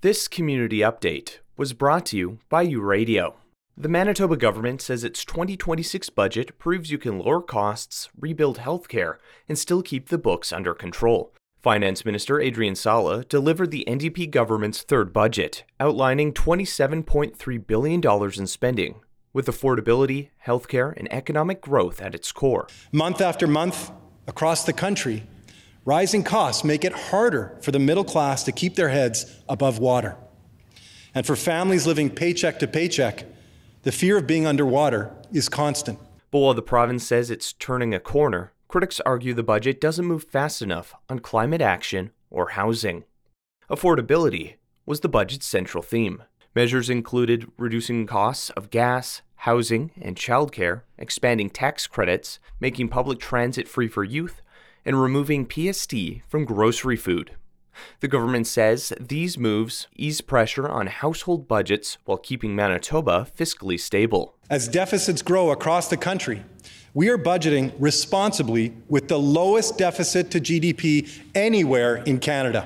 This community update was brought to you by U-Radio. The Manitoba government says its 2026 budget proves you can lower costs, rebuild healthcare, and still keep the books under control. Finance Minister Adrian Sala delivered the NDP government's third budget, outlining $27.3 billion in spending, with affordability, healthcare, and economic growth at its core. Month after month, across the country, rising costs make it harder for the middle class to keep their heads above water. And for families living paycheck to paycheck, the fear of being underwater is constant. But while the province says it's turning a corner, critics argue the budget doesn't move fast enough on climate action or housing. Affordability was the budget's central theme. Measures included reducing costs of gas, housing, and childcare, expanding tax credits, making public transit free for youth, and removing PST from grocery food. The government says these moves ease pressure on household budgets while keeping Manitoba fiscally stable. As deficits grow across the country, we are budgeting responsibly with the lowest deficit to GDP anywhere in Canada.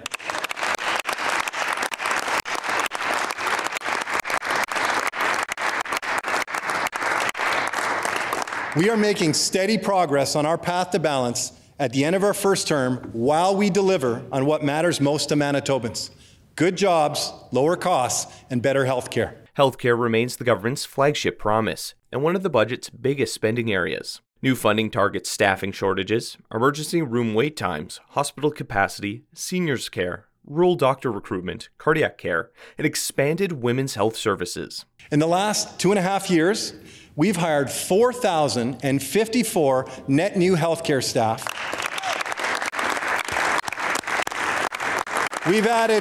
We are making steady progress on our path to balance at the end of our first term while we deliver on what matters most to Manitobans: good jobs, lower costs, and better health care. Healthcare remains the government's flagship promise and one of the budget's biggest spending areas. New funding targets staffing shortages, emergency room wait times, hospital capacity, seniors care, rural doctor recruitment, cardiac care, and expanded women's health services. In the last 2.5 years, we've hired 4,054 net new healthcare staff. We've added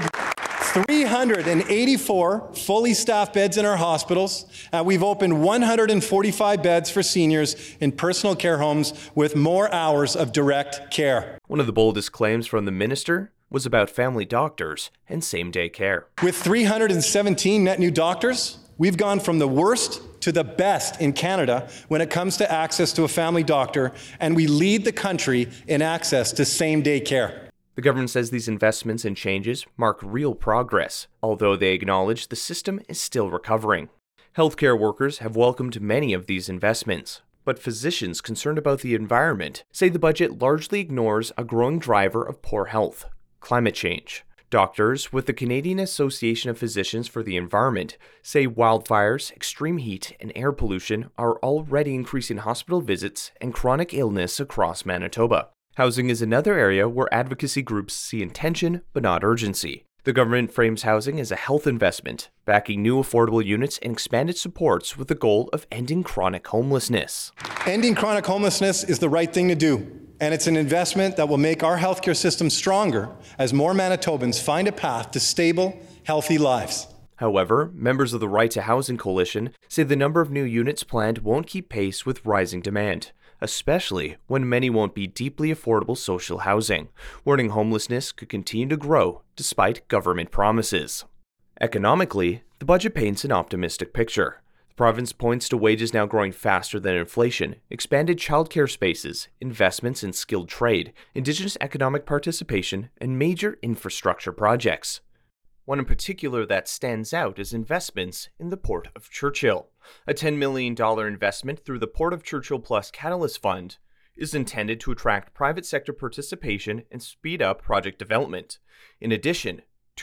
384 fully staffed beds in our hospitals, and we've opened 145 beds for seniors in personal care homes with more hours of direct care. One of the boldest claims from the minister was about family doctors and same-day care. With 317 net new doctors, we've gone from the worst to the best in Canada when it comes to access to a family doctor, and we lead the country in access to same-day care. The government says these investments and changes mark real progress, although they acknowledge the system is still recovering. Healthcare workers have welcomed many of these investments, but physicians concerned about the environment say the budget largely ignores a growing driver of poor health: climate change. Doctors with the Canadian Association of Physicians for the Environment say wildfires, extreme heat, and air pollution are already increasing hospital visits and chronic illness across Manitoba. Housing is another area where advocacy groups see intention but not urgency. The government frames housing as a health investment, backing new affordable units and expanded supports with the goal of ending chronic homelessness. Ending chronic homelessness is the right thing to do, and it's an investment that will make our healthcare system stronger as more Manitobans find a path to stable, healthy lives. However, members of the Right to Housing Coalition say the number of new units planned won't keep pace with rising demand, especially when many won't be deeply affordable social housing, warning homelessness could continue to grow despite government promises. Economically, the budget paints an optimistic picture. The province points to wages now growing faster than inflation, expanded childcare spaces, investments in skilled trade, Indigenous economic participation, and major infrastructure projects. One in particular that stands out is investments in the Port of Churchill. A $10 million investment through the Port of Churchill Plus Catalyst Fund is intended to attract private sector participation and speed up project development. In addition,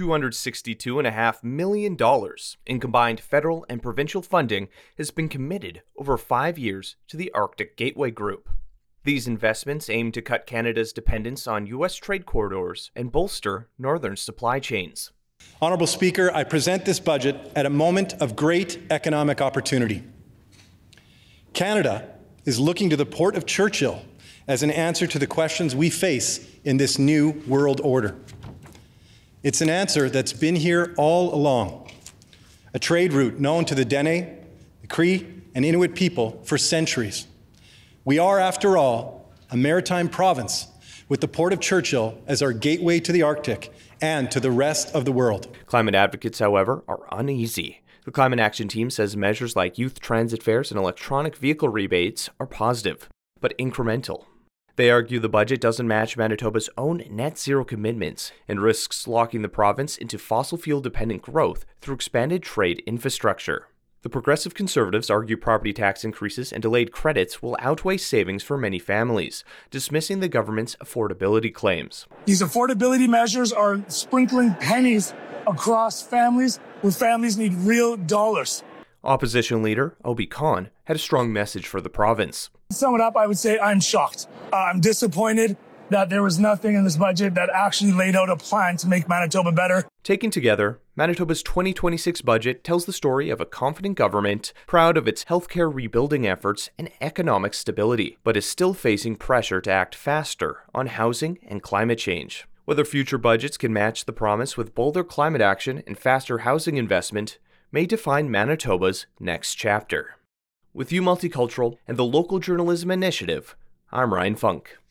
$262.5 million in combined federal and provincial funding has been committed over 5 years to the Arctic Gateway Group. These investments aim to cut Canada's dependence on U.S. trade corridors and bolster northern supply chains. Honourable Speaker, I present this budget at a moment of great economic opportunity. Canada is looking to the Port of Churchill as an answer to the questions we face in this new world order. It's an answer that's been here all along, a trade route known to the Dene, the Cree, and Inuit people for centuries. We are, after all, a maritime province with the Port of Churchill as our gateway to the Arctic and to the rest of the world. Climate advocates, however, are uneasy. The Climate Action Team says measures like youth transit fares and electronic vehicle rebates are positive, but incremental. They argue the budget doesn't match Manitoba's own net zero commitments and risks locking the province into fossil fuel-dependent growth through expanded trade infrastructure. The Progressive Conservatives argue property tax increases and delayed credits will outweigh savings for many families, dismissing the government's affordability claims. These affordability measures are sprinkling pennies across families where families need real dollars. Opposition leader Obi Khan had a strong message for the province. To sum it up, I would say I'm shocked. I'm disappointed that there was nothing in this budget that actually laid out a plan to make Manitoba better. Taken together, Manitoba's 2026 budget tells the story of a confident government, proud of its healthcare rebuilding efforts and economic stability, but is still facing pressure to act faster on housing and climate change. Whether future budgets can match the promise with bolder climate action and faster housing investment may define Manitoba's next chapter. With U Multicultural and the Local Journalism Initiative, I'm Ryan Funk.